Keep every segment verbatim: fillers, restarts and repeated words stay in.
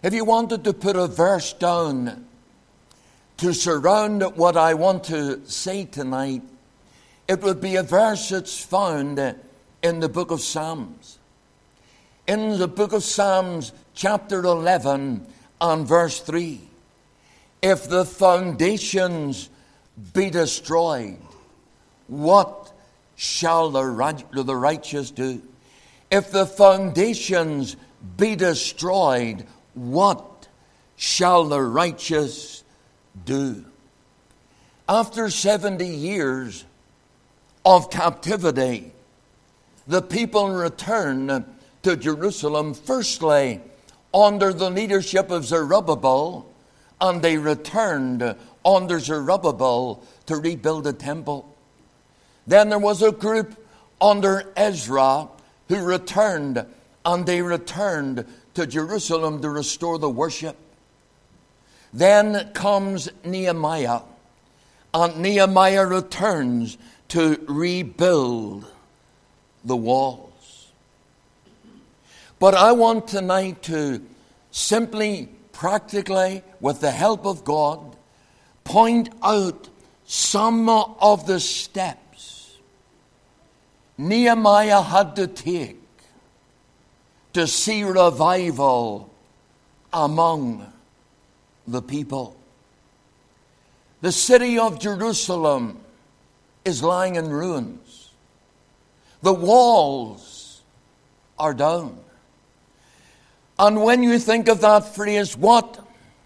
If you wanted to put a verse down to surround what I want to say tonight, it would be a verse that's found in the book of Psalms. In the book of Psalms, chapter eleven and verse three. If the foundations be destroyed, what shall the righteous do? If the foundations be destroyed, what shall the righteous do? After seventy years of captivity, the people returned to Jerusalem, firstly under the leadership of Zerubbabel, and they returned under Zerubbabel to rebuild the temple. Then there was a group under Ezra who returned, and they returned to Jerusalem to restore the worship. Then comes Nehemiah, and Nehemiah returns to rebuild the walls. But I want tonight to simply, practically, with the help of God, point out some of the steps Nehemiah had to take to see revival among the people. The city of Jerusalem is lying in ruins. The walls are down. And when you think of that phrase, what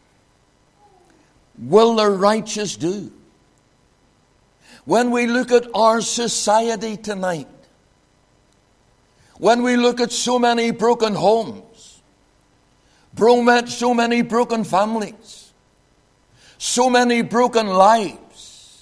will the righteous do? When we look at our society tonight, when we look at so many broken homes, so many broken families, so many broken lives,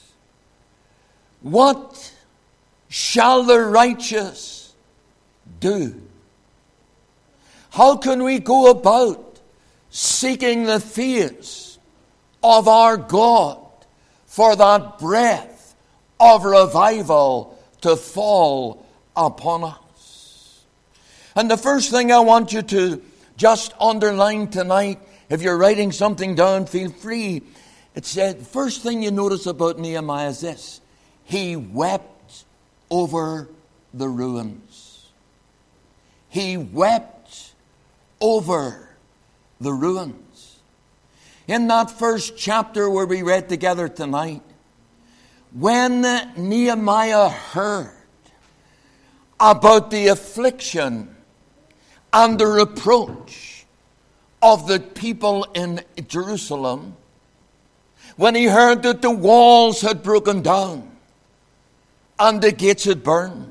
what shall the righteous do? How can we go about seeking the face of our God for that breath of revival to fall upon us? And the first thing I want you to just underline tonight, if you're writing something down, feel free. It said, first thing you notice about Nehemiah is this: he wept over the ruins. He wept over the ruins. In that first chapter where we read together tonight, when Nehemiah heard about the affliction and the reproach of the people in Jerusalem, when he heard that the walls had broken down and the gates had burned,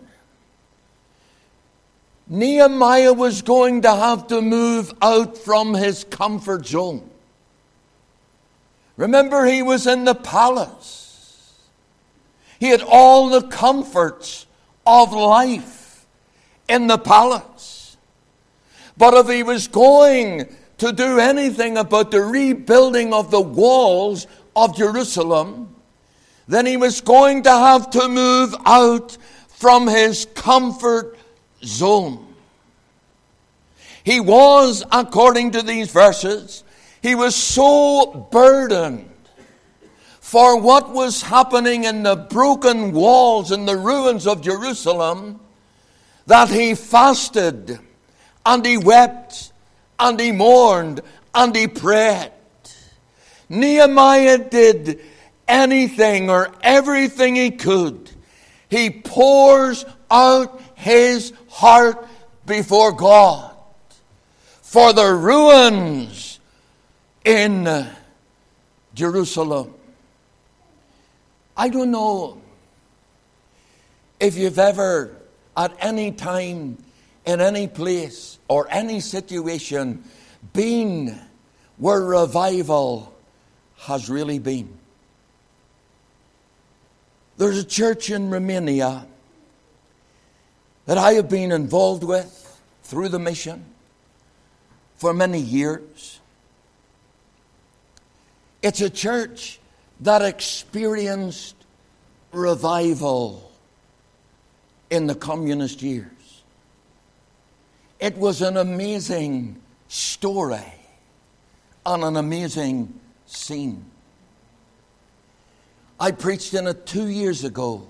Nehemiah was going to have to move out from his comfort zone. Remember, he was in the palace. He had all the comforts of life in the palace. But if he was going to do anything about the rebuilding of the walls of Jerusalem, then he was going to have to move out from his comfort zone. He was, according to these verses, he was so burdened for what was happening in the broken walls and the ruins of Jerusalem that he fasted and he wept and he mourned and he prayed. Nehemiah did anything or everything he could. He pours out his heart before God for the ruins in Jerusalem. I don't know if you've ever at any time in any place or any situation been where revival has really been. There's a church in Romania that I have been involved with through the mission for many years. It's a church that experienced revival in the communist years. It was an amazing story and an amazing scene. I preached in it two years ago,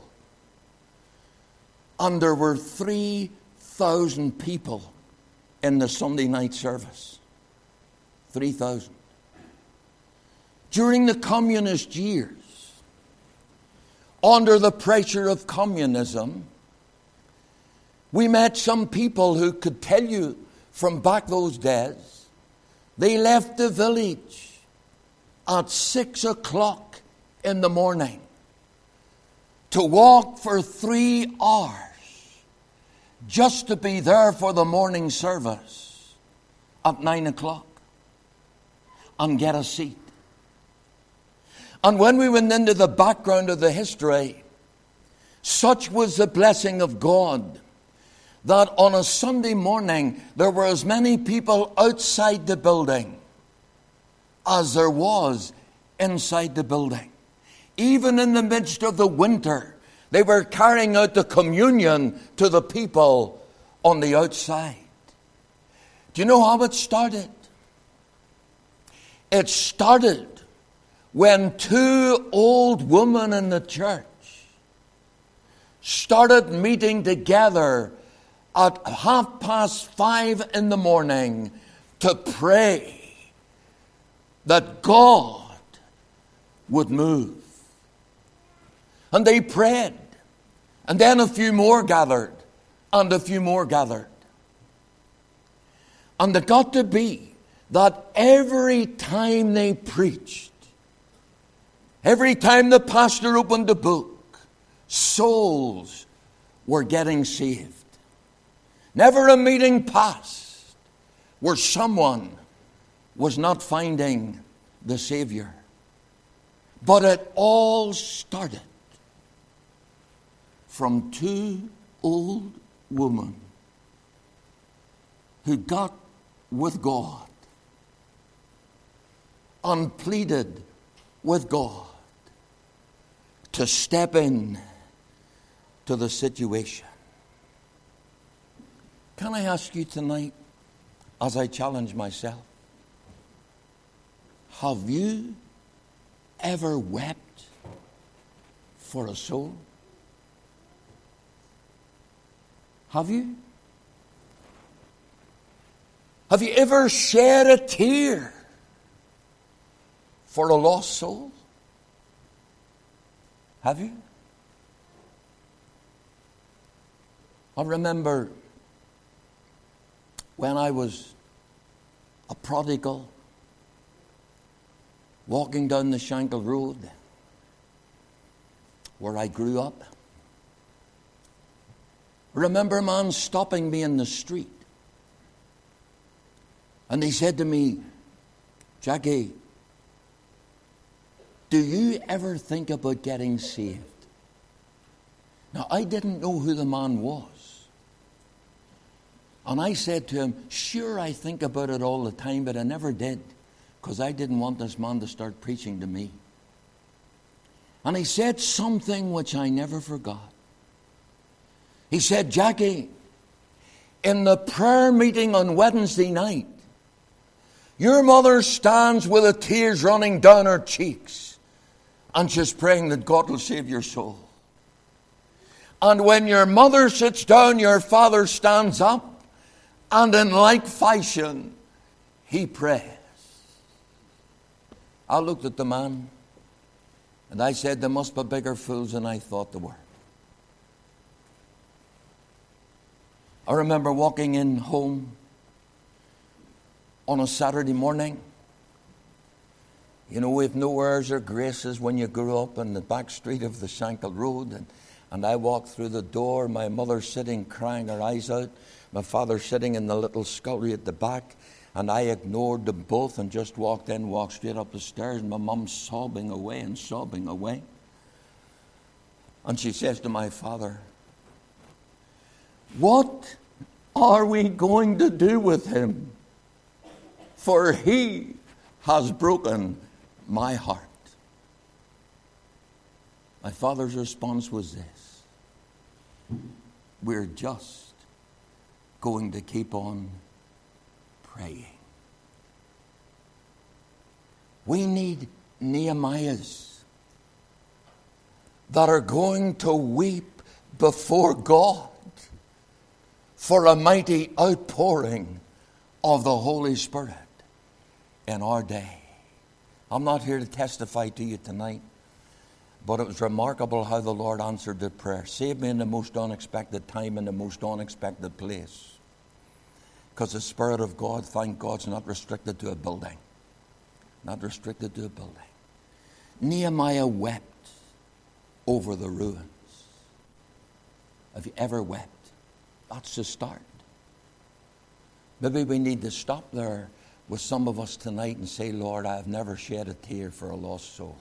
and there were three thousand people in the Sunday night service. three thousand. During the communist years, under the pressure of communism, we met some people who could tell you from back those days, they left the village at six o'clock in the morning to walk for three hours just to be there for the morning service at nine o'clock and get a seat. And when we went into the background of the history, such was the blessing of God that on a Sunday morning there were as many people outside the building as there was inside the building. Even in the midst of the winter, they were carrying out the communion to the people on the outside. Do you know how it started? It started when two old women in the church started meeting together at half past five in the morning to pray that God would move. And they prayed. And then a few more gathered. And a few more gathered. And it got to be that every time they preached, every time the pastor opened the book, souls were getting saved. Never a meeting passed where someone was not finding the Savior. But it all started from two old women who got with God and pleaded with God to step in to the situation. Can I ask you tonight, as I challenge myself, have you ever wept for a soul? Have you? Have you ever shed a tear for a lost soul? Have you? I remember when I was a prodigal, walking down the Shankill Road where I grew up. I remember a man stopping me in the street. And he said to me, "Jackie, do you ever think about getting saved?" Now, I didn't know who the man was. And I said to him, "Sure, I think about it all the time, but I never did, because I didn't want this man to start preaching to me." And he said something which I never forgot. He said, "Jackie, in the prayer meeting on Wednesday night, your mother stands with the tears running down her cheeks, and she's praying that God will save your soul. And when your mother sits down, your father stands up, and in like fashion, he prays." I looked at the man, and I said, "There must be bigger fools than I thought there were." I remember walking in home on a Saturday morning. You know, we've no airs or graces when you grew up in the back street of the Shankill Road. And, and I walked through the door, my mother sitting crying her eyes out, my father sitting in the little scullery at the back. And I ignored them both and just walked in, walked straight up the stairs, and my mum sobbing away and sobbing away. And she says to my father, "What are we going to do with him? For he has broken my heart." My father's response was this: "We're just going to keep on praying." We need Nehemiahs that are going to weep before God for a mighty outpouring of the Holy Spirit in our day. I'm not here to testify to you tonight, but it was remarkable how the Lord answered the prayer. Saved me in the most unexpected time, in the most unexpected place. Because the Spirit of God, thank God, is not restricted to a building. Not restricted to a building. Nehemiah wept over the ruins. Have you ever wept? That's the start. Maybe we need to stop there with some of us tonight and say, Lord, I have never shed a tear for a lost soul.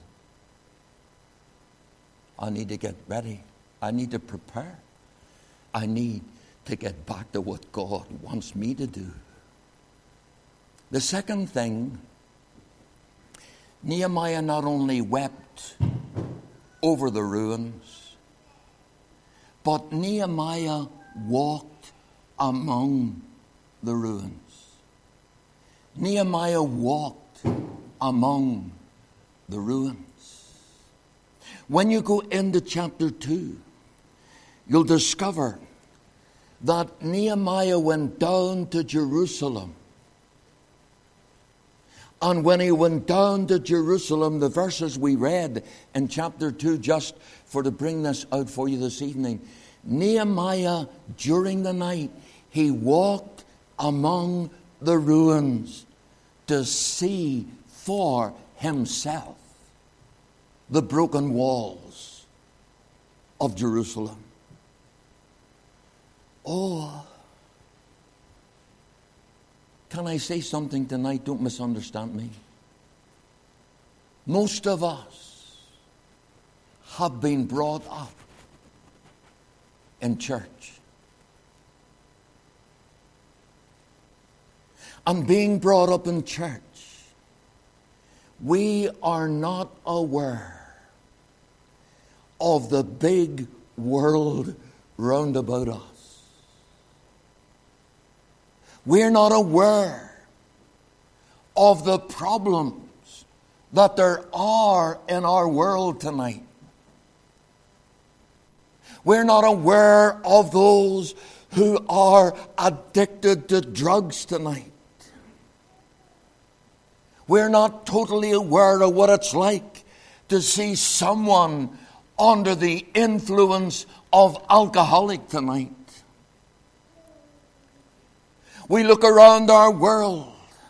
I need to get ready. I need to prepare. I need to get back to what God wants me to do. The second thing, Nehemiah not only wept over the ruins, but Nehemiah walked among the ruins. Nehemiah walked among the ruins. When you go into chapter two, you'll discover that Nehemiah went down to Jerusalem. And when he went down to Jerusalem, the verses we read in chapter two, just for to bring this out for you this evening, Nehemiah, during the night, he walked among the ruins to see for himself the broken walls of Jerusalem. Oh, can I say something tonight? Don't misunderstand me. Most of us have been brought up in church. And being brought up in church, we are not aware of the big world round about us. We're not aware of the problems that there are in our world tonight. We're not aware of those who are addicted to drugs tonight. We're not totally aware of what it's like to see someone under the influence of alcoholic tonight. We look around our world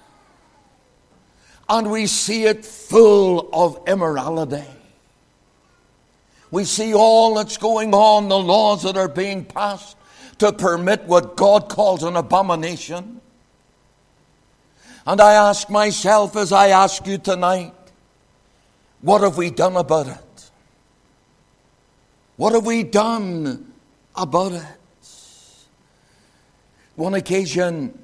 and we see it full of immorality. We see all that's going on, the laws that are being passed to permit what God calls an abomination. And I ask myself, as I ask you tonight, what have we done about it? What have we done about it? One occasion,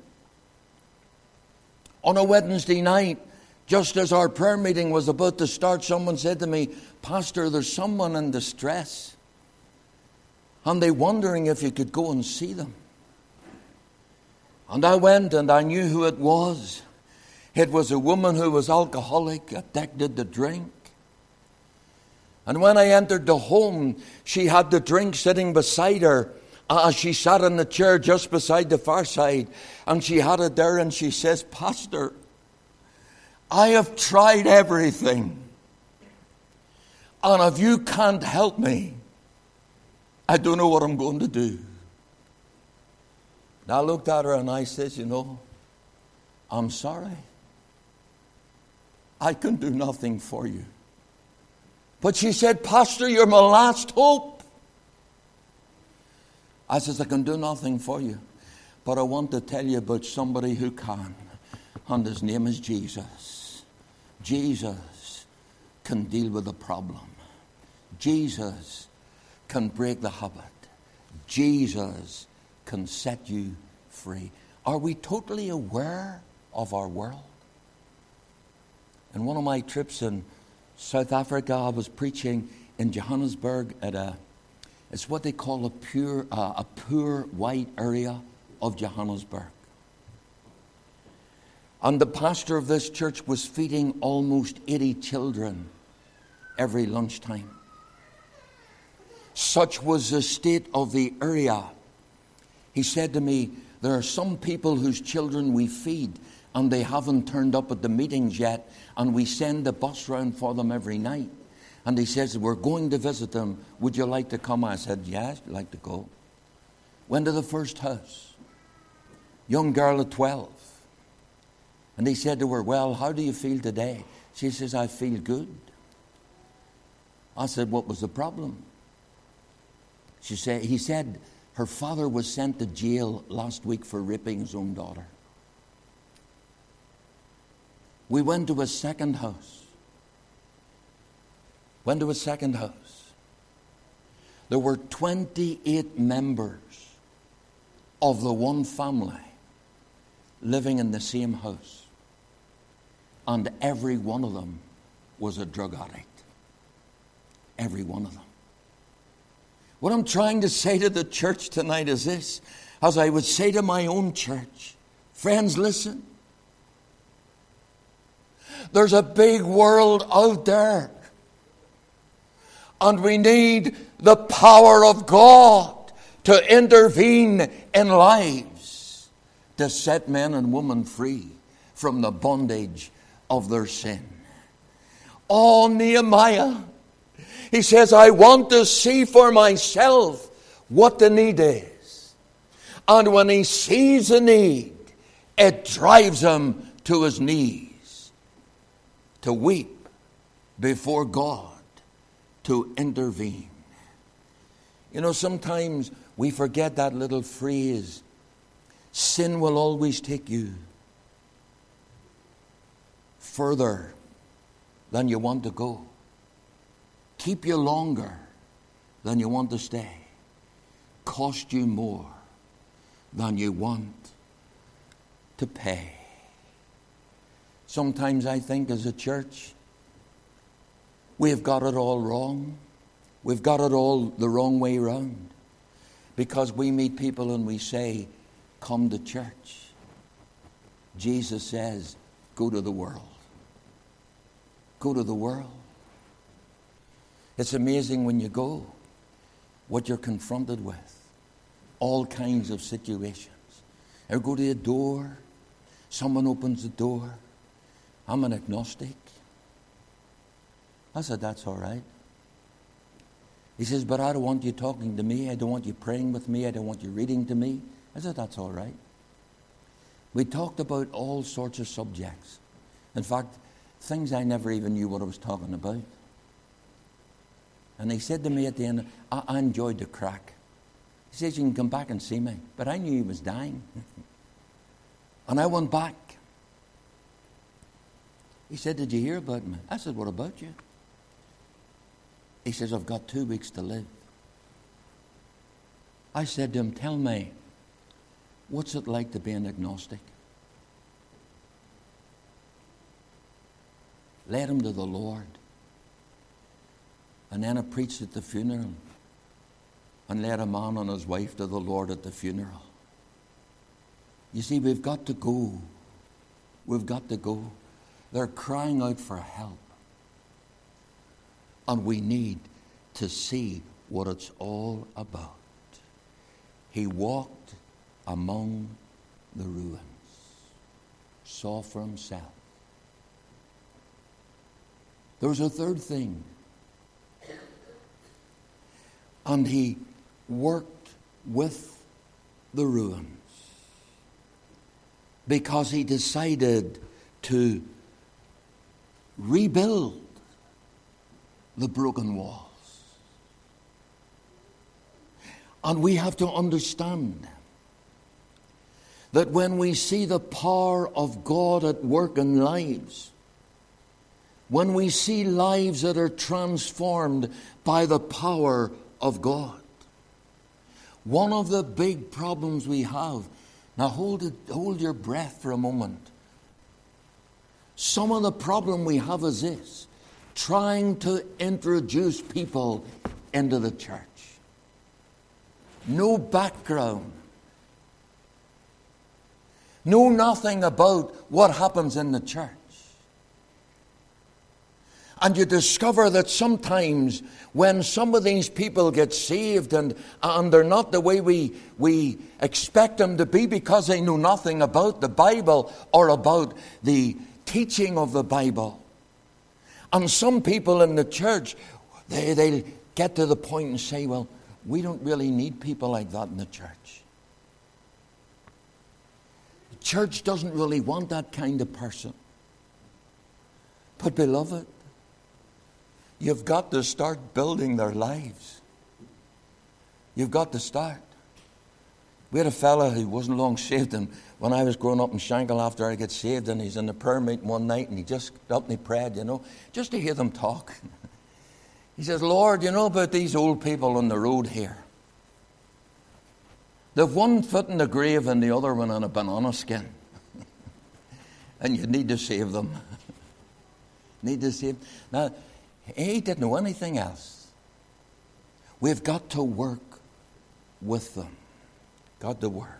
on a Wednesday night, just as our prayer meeting was about to start, someone said to me, Pastor, there's someone in distress, and they're wondering if you could go and see them. And I went and I knew who it was. It was a woman who was alcoholic, addicted to drink. And when I entered the home, she had the drink sitting beside her as she sat in the chair just beside the far side. And she had it there and she says, Pastor, I have tried everything. And if you can't help me, I don't know what I'm going to do. And I looked at her and I said, you know, I'm sorry. I can do nothing for you. But she said, Pastor, you're my last hope. I says, I can do nothing for you. But I want to tell you about somebody who can. And his name is Jesus. Jesus can deal with the problem. Jesus can break the habit. Jesus can set you free. Are we totally aware of our world? In one of my trips in South Africa, I was preaching in Johannesburg at a, it's what they call a pure, uh, a poor white area of Johannesburg. And the pastor of this church was feeding almost eighty children every lunchtime. Such was the state of the area. He said to me, there are some people whose children we feed and they haven't turned up at the meetings yet, and we send the bus round for them every night. And he says, we're going to visit them. Would you like to come? I said, yes, I'd like to go. Went to the first house. Young girl at twelve. And he said to her, well, how do you feel today? She says, I feel good. I said, what was the problem? She said, he said, her father was sent to jail last week for raping his own daughter. We went to a second house. Went to a second house. There were twenty-eight members of the one family living in the same house. And every one of them was a drug addict. Every one of them. What I'm trying to say to the church tonight is this, as I would say to my own church, friends, listen. There's a big world out there. And we need the power of God to intervene in lives to set men and women free from the bondage of their sin. Oh, Nehemiah, he says, I want to see for myself what the need is. And when he sees the need, it drives him to his knees to weep before God to intervene. You know, sometimes we forget that little phrase, sin will always take you further than you want to go. Keep you longer than you want to stay. Cost you more than you want to pay. Sometimes I think as a church, we've got it all wrong. We've got it all the wrong way around. Because we meet people and we say, come to church. Jesus says, go to the world. Go to the world. It's amazing when you go, what you're confronted with. All kinds of situations. Or go to a door, someone opens the door. I'm an agnostic. I said, that's all right. He says, but I don't want you talking to me. I don't want you praying with me. I don't want you reading to me. I said, that's all right. We talked about all sorts of subjects. In fact, things I never even knew what I was talking about. And he said to me at the end, I, I enjoyed the crack. He says, you can come back and see me. But I knew he was dying. And I went back. He said, did you hear about me? I said, what about you? He says, I've got two weeks to live. I said to him, tell me, what's it like to be an agnostic? Led him to the Lord. And then I preached at the funeral and led a man and his wife to the Lord at the funeral. You see, we've got to go. We've got to go. They're crying out for help. And we need to see what it's all about. He walked among the ruins, saw for himself. There was a third thing. And he worked with the ruins because he decided to rebuild the broken walls. And we have to understand that when we see the power of God at work in lives, when we see lives that are transformed by the power of God, one of the big problems we have, now hold it, hold your breath for a moment. Some of the problem we have is this: trying to introduce people into the church. No background. know nothing about what happens in the church. And you discover that sometimes when some of these people get saved and, and they're not the way we, we expect them to be because they know nothing about the Bible or about the teaching of the Bible. And some people in the church, they, they get to the point and say, well, we don't really need people like that in the church. The church doesn't really want that kind of person. But beloved, you've got to start building their lives. You've got to start. We had a fella who wasn't long saved, and when I was growing up in Shankill after I got saved, and he's in the prayer meeting one night, and he just got up and he prayed, you know, just to hear them talk. He says, Lord, you know about these old people on the road here? They've one foot in the grave and the other one on a banana skin. And you need to save them. Need to save them. Now, he didn't know anything else. We've got to work with them. Got to work.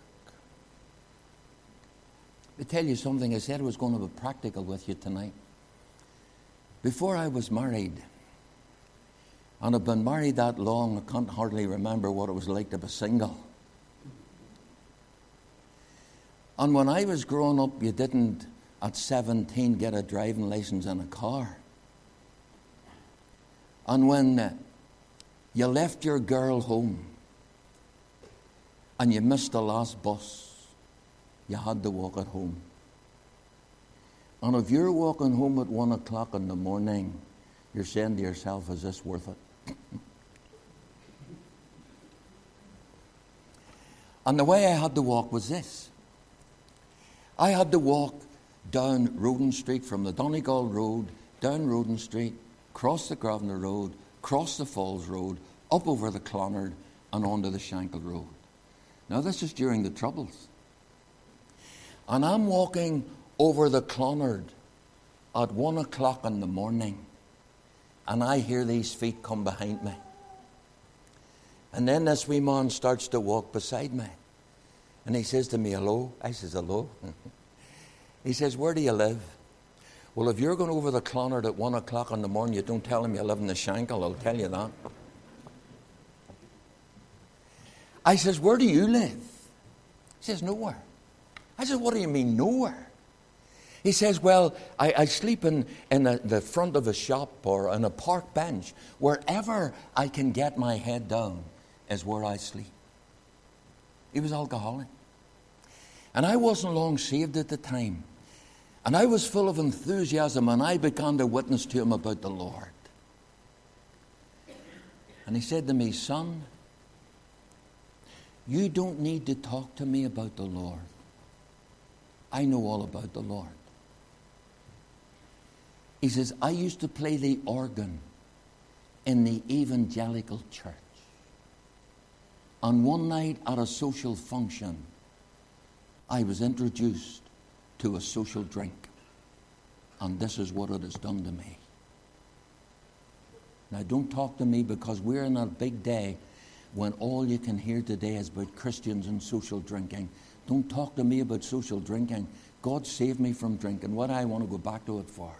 To tell you something, I said I was going to be practical with you tonight. Before I was married, and I've been married that long, I can't hardly remember what it was like to be single. And when I was growing up, you didn't, at seventeen, get a driving license in a car. And when uh, you left your girl home and you missed the last bus, you had to walk at home. And if you're walking home at one o'clock in the morning, you're saying to yourself, is this worth it? And the way I had to walk was this. I had to walk down Roden Street from the Donegal Road, down Roden Street, cross the Grosvenor Road, cross the Falls Road, up over the Clonard and onto the Shankill Road. Now this is during the Troubles. And I'm walking over the Clonard at one o'clock in the morning, and I hear these feet come behind me. And then this wee man starts to walk beside me. And he says to me, hello? I says, hello. He says, where do you live? Well, if you're going over the Clonard at one o'clock in the morning, you don't tell him you live in the Shankill, I'll tell you that. I says, where do you live? He says, nowhere. I says, what do you mean, nowhere? He says, well, I, I sleep in, in a, the front of a shop or on a park bench. Wherever I can get my head down is where I sleep. He was alcoholic. And I wasn't long saved at the time. And I was full of enthusiasm, and I began to witness to him about the Lord. And he said to me, son, you don't need to talk to me about the Lord. I know all about the Lord. He says, I used to play the organ in the evangelical church. And one night at a social function, I was introduced to a social drink. And this is what it has done to me. Now, don't talk to me, because we're in a big day when all you can hear today is about Christians and social drinking. Don't talk to me about social drinking. God saved me from drinking. What do I want to go back to it for?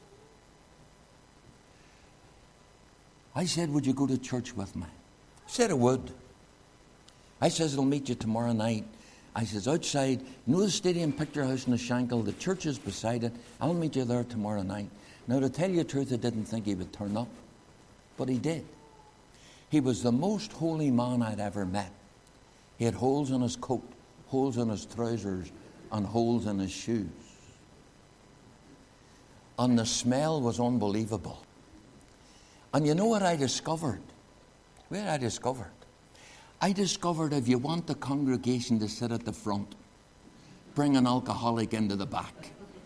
I said, would you go to church with me? I said I would. I says, I'll meet you tomorrow night. I says, outside, you know the Stadium Picture House in the Shankill? The church is beside it. I'll meet you there tomorrow night. Now, to tell you the truth, I didn't think he would turn up. But he did. He was the most holy man I'd ever met. He had holes in his coat, holes in his trousers, and holes in his shoes. And the smell was unbelievable. And you know what I discovered? What did I discover? I discovered if you want the congregation to sit at the front, bring an alcoholic into the back.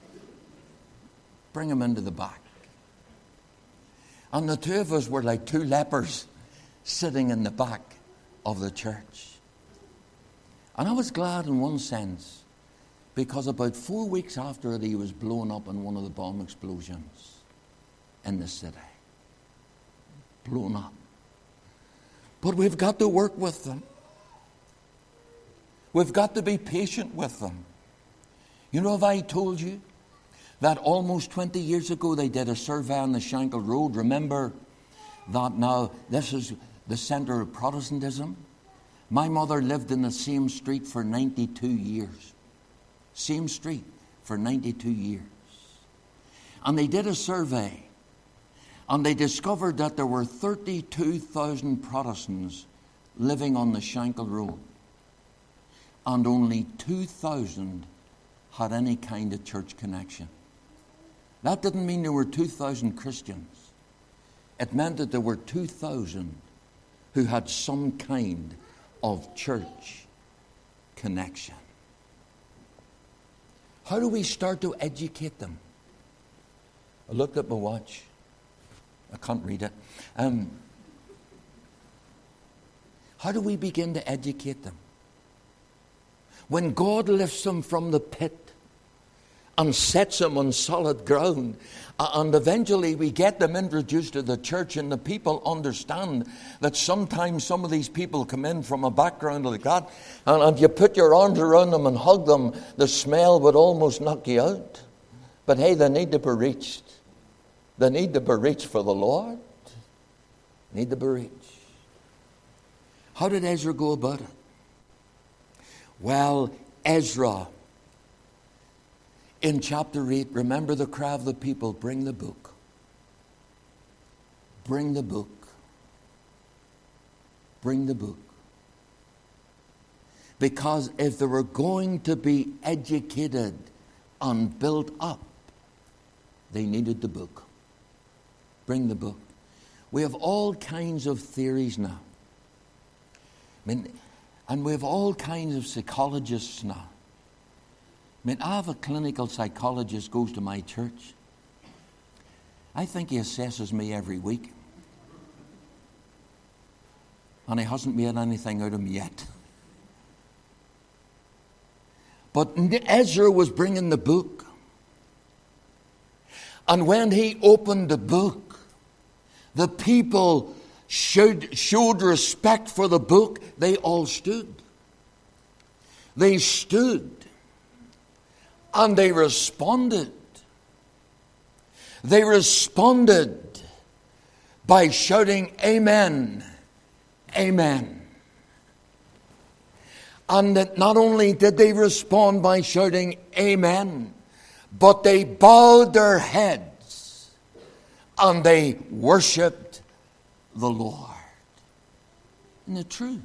Bring him into the back. And the two of us were like two lepers sitting in the back of the church. And I was glad in one sense, because about four weeks after it, he was blown up in one of the bomb explosions in the city. Blown up. But we've got to work with them. We've got to be patient with them. You know, if I told you that almost twenty years ago they did a survey on the Shankill Road, remember that now this is the centre of Protestantism? My mother lived in the same street for ninety-two years. Same street for ninety-two years. And they did a survey, and they discovered that there were thirty-two thousand Protestants living on the Shankill Road, and only two thousand had any kind of church connection. That didn't mean there were two thousand Christians. It meant that there were two thousand who had some kind of church connection. How do we start to educate them? I looked at my watch. I can't read it. Um, how do we begin to educate them? When God lifts them from the pit and sets them on solid ground, and eventually we get them introduced to the church, and the people understand that sometimes some of these people come in from a background like that, and if you put your arms around them and hug them, the smell would almost knock you out. But hey, they need to be reached. They need to be reached for the Lord. They need to be reached. How did Ezra go about it? Well, Ezra, in chapter eight, remember the cry of the people, bring the book. Bring the book. Bring the book. Because if they were going to be educated and built up, they needed the book. Bring the book. We have all kinds of theories now. I mean, and we have all kinds of psychologists now. I mean, I have a clinical psychologist goes to my church. I think he assesses me every week. And he hasn't made anything out of me yet. But Ezra was bringing the book. And when he opened the book, the people showed, showed respect for the book. They all stood. They stood. And they responded. They responded by shouting, Amen, Amen. And that not only did they respond by shouting, Amen, but they bowed their heads and they worshipped the Lord. Isn't it true?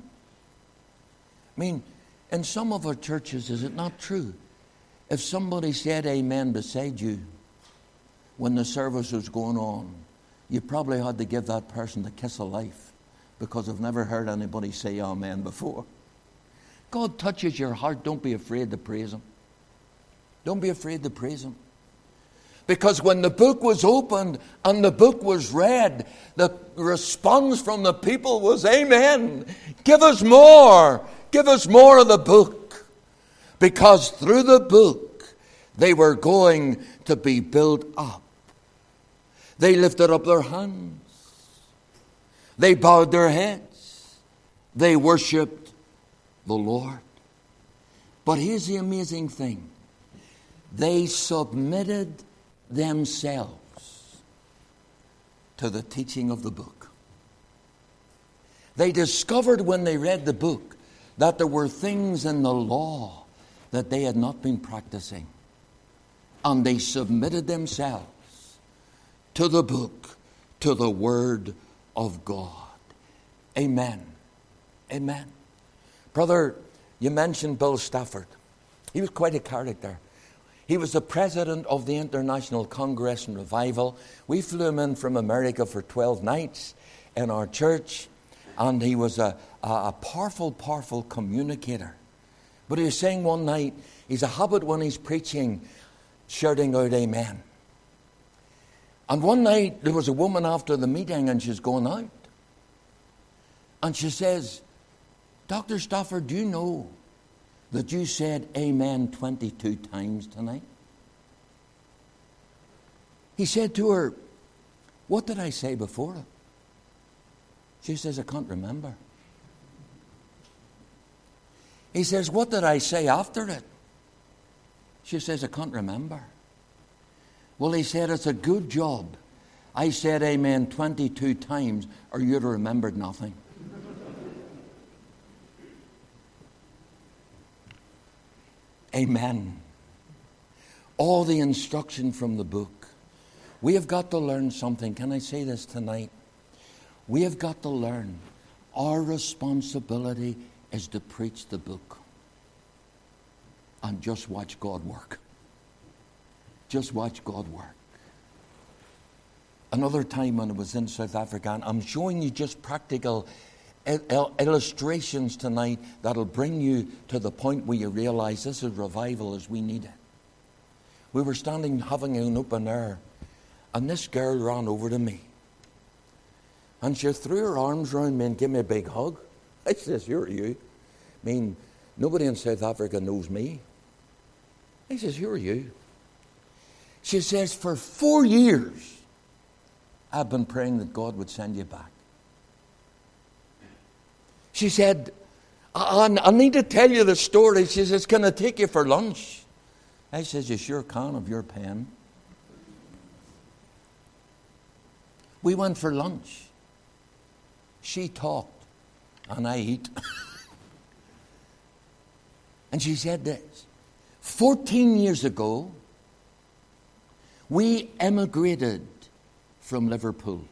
I mean, in some of our churches, is it not true? If somebody said amen beside you when the service was going on, you probably had to give that person the kiss of life, because I've never heard anybody say amen before. God touches your heart. Don't be afraid to praise Him. Don't be afraid to praise Him. Because when the book was opened and the book was read, the response from the people was, Amen. Give us more. Give us more of the book. Because through the book, they were going to be built up. They lifted up their hands. They bowed their heads. They worshipped the Lord. But here's the amazing thing. They submitted themselves to the teaching of the book. They discovered when they read the book that there were things in the law that they had not been practicing. And they submitted themselves to the book, to the Word of God. Amen. Amen. Brother, you mentioned Bill Stafford. He was quite a character. He was the president of the International Congress and Revival. We flew him in from America for twelve nights in our church. And he was a, a, a powerful, powerful communicator. But he was saying one night, he's a habit when he's preaching, shouting out amen. And one night, there was a woman after the meeting and she's going out. And she says, Doctor Stafford, do you know that you said amen twenty-two times tonight? He said to her, what did I say before it? She says, I can't remember. He says, what did I say after it? She says, I can't remember. Well, he said, it's a good job I said amen twenty-two times, or you'd have remembered nothing. Amen. All the instruction from the book. We have got to learn something. Can I say this tonight? We have got to learn our responsibility is to preach the book. And just watch God work. Just watch God work. Another time when I was in South Africa, and I'm showing you just practical il- illustrations tonight that'll bring you to the point where you realize this is revival as we need it. We were standing having an open air, and this girl ran over to me. And she threw her arms around me and gave me a big hug. I says, who are you? I mean, nobody in South Africa knows me. I says, who are you? She says, for four years, I've been praying that God would send you back. She said, I, I need to tell you the story. She says, can I take you for lunch? I says, you sure can if you're paying. We went for lunch. She talked, and I ate. And she said this, fourteen years ago, we emigrated from Liverpool.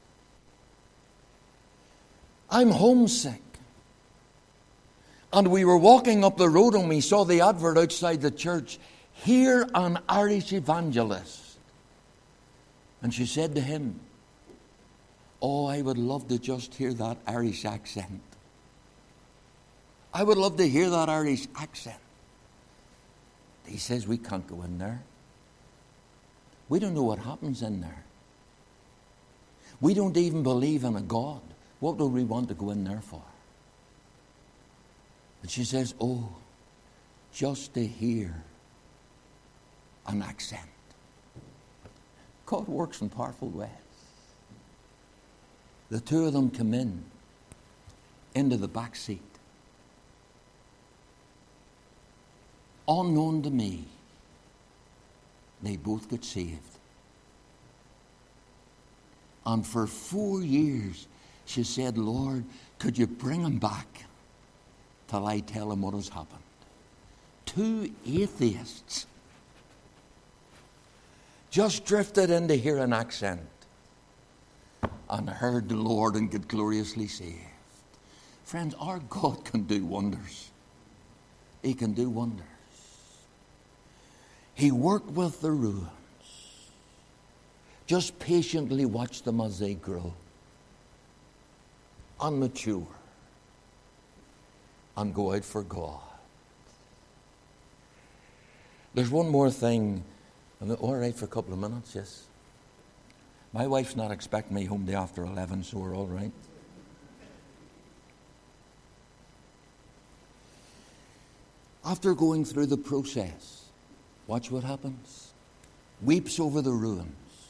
I'm homesick. And we were walking up the road and we saw the advert outside the church, hear an Irish evangelist. And she said to him, oh, I would love to just hear that Irish accent. I would love to hear that Irish accent. He says, we can't go in there. We don't know what happens in there. We don't even believe in a God. What do we want to go in there for? And she says, oh, just to hear an accent. God works in powerful ways. The two of them come in, into the back seat. Unknown to me, they both got saved. And for four years, she said, Lord, could you bring him back till I tell him what has happened? Two atheists just drifted in to hear an accent and heard the Lord and get gloriously saved. Friends, our God can do wonders. He can do wonders. He worked with the ruins. Just patiently watch them as they grow and mature and go out for God. There's one more thing. I'm all right for a couple of minutes, yes. My wife's not expecting me home day after eleven, so we're all right. After going through the process, watch what happens. Weeps over the ruins.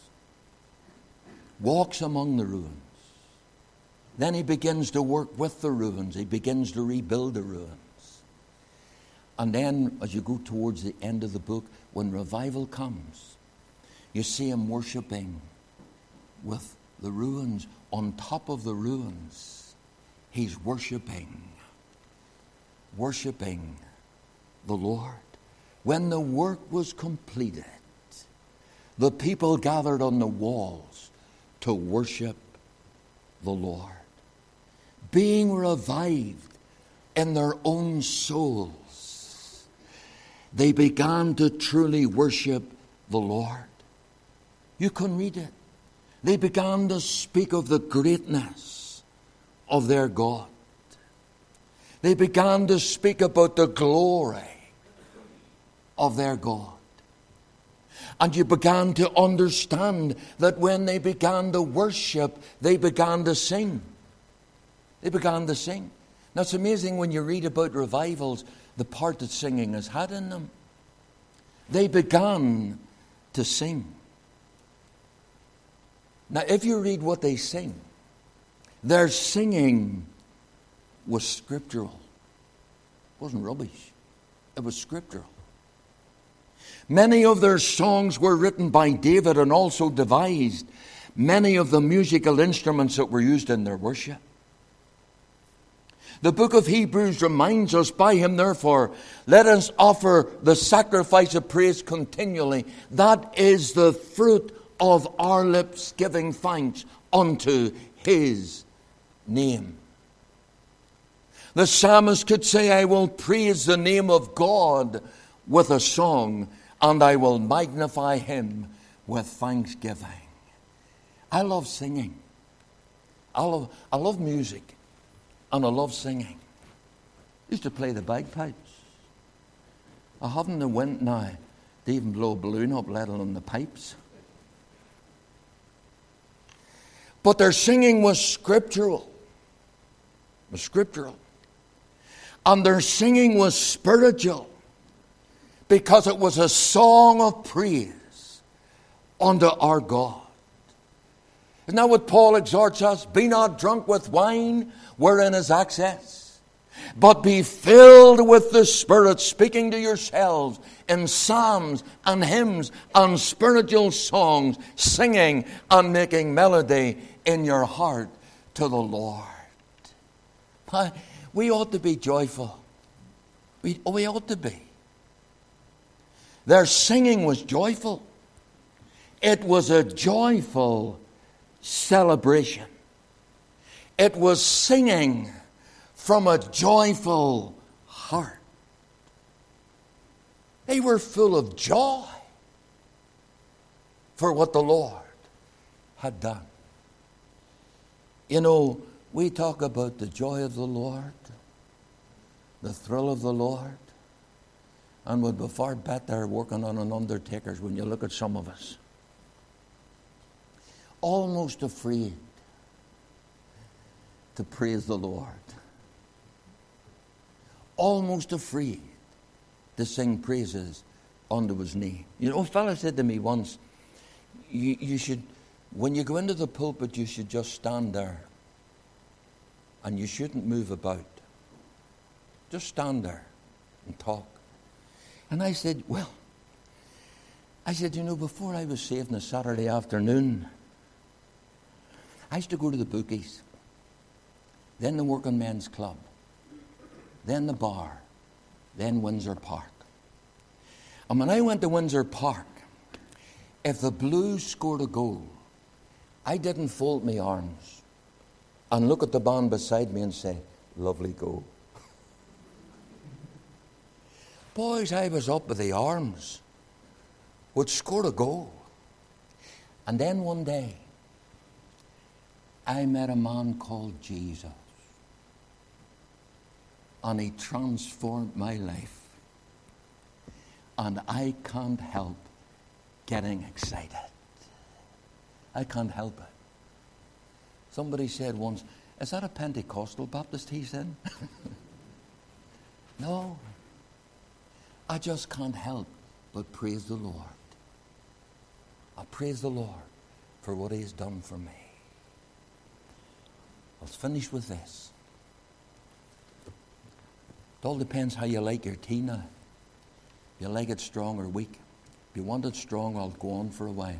Walks among the ruins. Then he begins to work with the ruins. He begins to rebuild the ruins. And then, as you go towards the end of the book, when revival comes, you see him worshiping with the ruins. On top of the ruins, he's worshiping. Worshiping the Lord. When the work was completed, the people gathered on the walls to worship the Lord, being revived in their own souls. They began to truly worship the Lord. You can read it. They began to speak of the greatness of their God. They began to speak about the glory of their God. And you began to understand that when they began to worship, they began to sing. They began to sing. Now it's amazing when you read about revivals, the part that singing has had in them. They began to sing. Now if you read what they sing, their singing was scriptural. It wasn't rubbish. It was scriptural. Many of their songs were written by David and also devised many of the musical instruments that were used in their worship. The book of Hebrews reminds us, by him therefore, let us offer the sacrifice of praise continually. That is the fruit of our lips giving thanks unto his name. The psalmist could say, I will praise the name of God with a song, and I will magnify him with thanksgiving. I love singing. I love, I love music. And I love singing. I used to play the bagpipes. I haven't the wind now to even blow a balloon up, let alone the pipes. But their singing was scriptural. It was scriptural. And their singing was spiritual, because it was a song of praise unto our God. Isn't that what Paul exhorts us? Be not drunk with wine, wherein is excess, but be filled with the Spirit, speaking to yourselves in psalms and hymns and spiritual songs, singing and making melody in your heart to the Lord. We ought to be joyful. We, we ought to be. Their singing was joyful. It was a joyful celebration. It was singing from a joyful heart. They were full of joy for what the Lord had done. You know, we talk about the joy of the Lord, the thrill of the Lord, and would be far better working on an undertaker's when you look at some of us. Almost afraid to praise the Lord. Almost afraid to sing praises unto his name. You know, a fellow said to me once, you, you should, when you go into the pulpit, you should just stand there. And you shouldn't move about. Just stand there and talk. And I said, well, I said, you know, before I was saved on a Saturday afternoon, I used to go to the bookies, then the Working Men's Club, then the bar, then Windsor Park. And when I went to Windsor Park, if the Blues scored a goal, I didn't fold my arms and look at the band beside me and say, lovely goal. Boys, I was up with the arms, would score a goal. And then one day, I met a man called Jesus. And he transformed my life. And I can't help getting excited. I can't help it. Somebody said once, is that a Pentecostal Baptist he's in? No. I just can't help but praise the Lord. I praise the Lord for what he has done for me. I'll finish with this. It all depends how you like your tea now. If you like it strong or weak. If you want it strong, I'll go on for a while.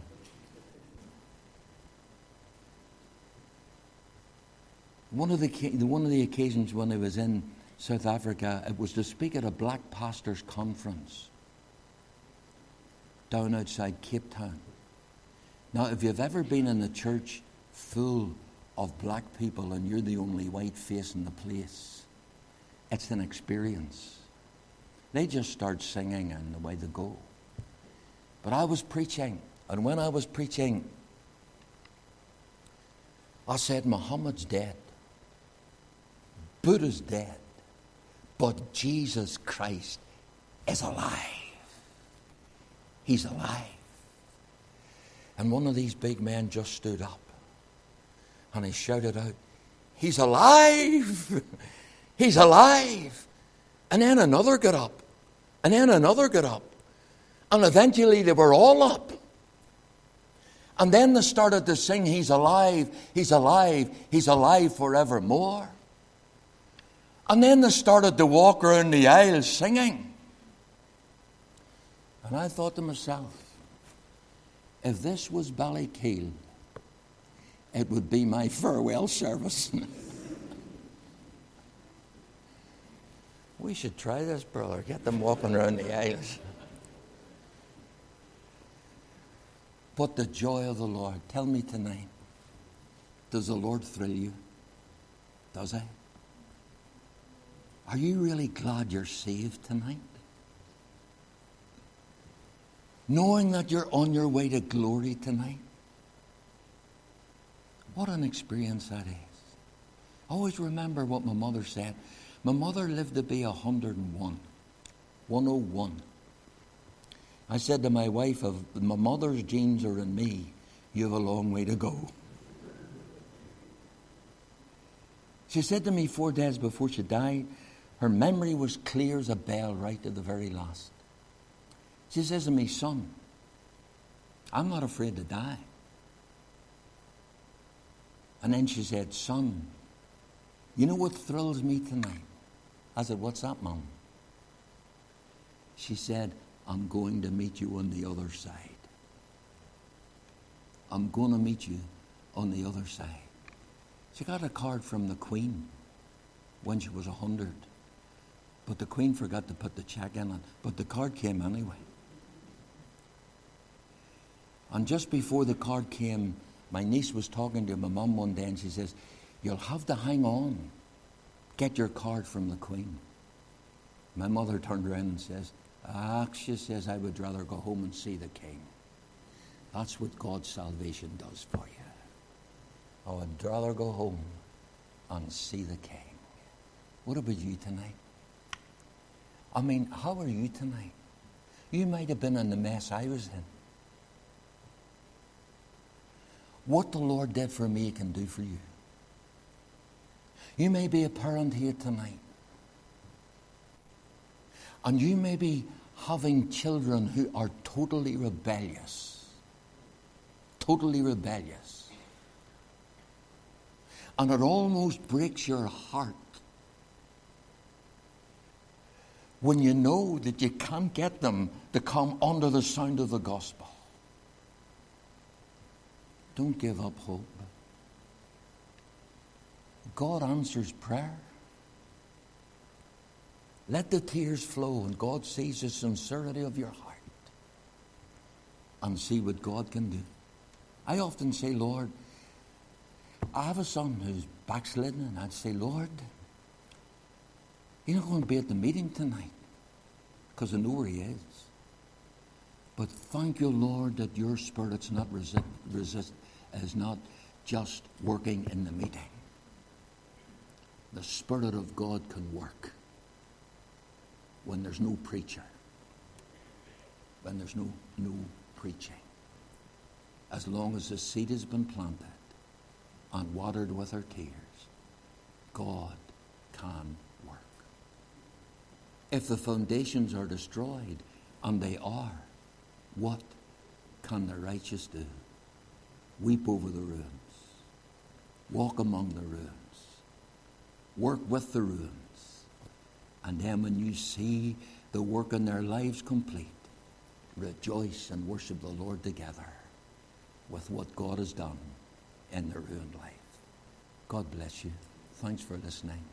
One of the one of the occasions when I was in South Africa, it was to speak at a black pastors' conference down outside Cape Town. Now, if you've ever been in a church full of black people and you're the only white face in the place, it's an experience. They just start singing and away they go. But I was preaching, and when I was preaching, I said, Muhammad's dead. Buddha's dead. But Jesus Christ is alive. He's alive. And one of these big men just stood up and he shouted out, he's alive! He's alive! And then another got up. And then another got up. And eventually they were all up. And then they started to sing, he's alive, he's alive, he's alive forevermore. And then they started to walk around the aisle singing. And I thought to myself, if this was Ballykeel, it would be my farewell service. We should try this, brother. Get them walking around the aisles. But the joy of the Lord. Tell me tonight, does the Lord thrill you? Does he? Are you really glad you're saved tonight? Knowing that you're on your way to glory tonight? What an experience that is. I always remember what my mother said. My mother lived to be one hundred and one. one oh one. I said to my wife, if my mother's genes are in me, you have a long way to go. She said to me four days before she died, her memory was clear as a bell right to the very last. She says to me, son, I'm not afraid to die. And then she said, son, you know what thrills me tonight? I said, what's that, Mom? She said, I'm going to meet you on the other side. I'm going to meet you on the other side. She got a card from the Queen when she was a hundred. But the Queen forgot to put the check in it. But the card came anyway. And just before the card came, my niece was talking to my mum one day and she says, you'll have to hang on. Get your card from the Queen. My mother turned around and says, ah, she says, I would rather go home and see the King. That's what God's salvation does for you. I would rather go home and see the King. What about you tonight? I mean, how are you tonight? You might have been in the mess I was in. What the Lord did for me, He can do for you. You may be a parent here tonight. And you may be having children who are totally rebellious. Totally rebellious. And it almost breaks your heart when you know that you can't get them to come under the sound of the gospel. Don't give up hope. God answers prayer. Let the tears flow, and God sees the sincerity of your heart. And see what God can do. I often say, Lord, I have a son who's backslidden, and I'd say, Lord, you're not going to be at the meeting tonight, because I know where he is. But thank you, Lord, that your Spirit's not resist, resist, is not just working in the meeting. The Spirit of God can work when there's no preacher, when there's no, no preaching. As long as the seed has been planted and watered with our tears, God can work. If the foundations are destroyed, and they are, what can the righteous do? Weep over the ruins. Walk among the ruins. Work with the ruins. And then when you see the work in their lives complete, rejoice and worship the Lord together with what God has done in their ruined life. God bless you. Thanks for listening.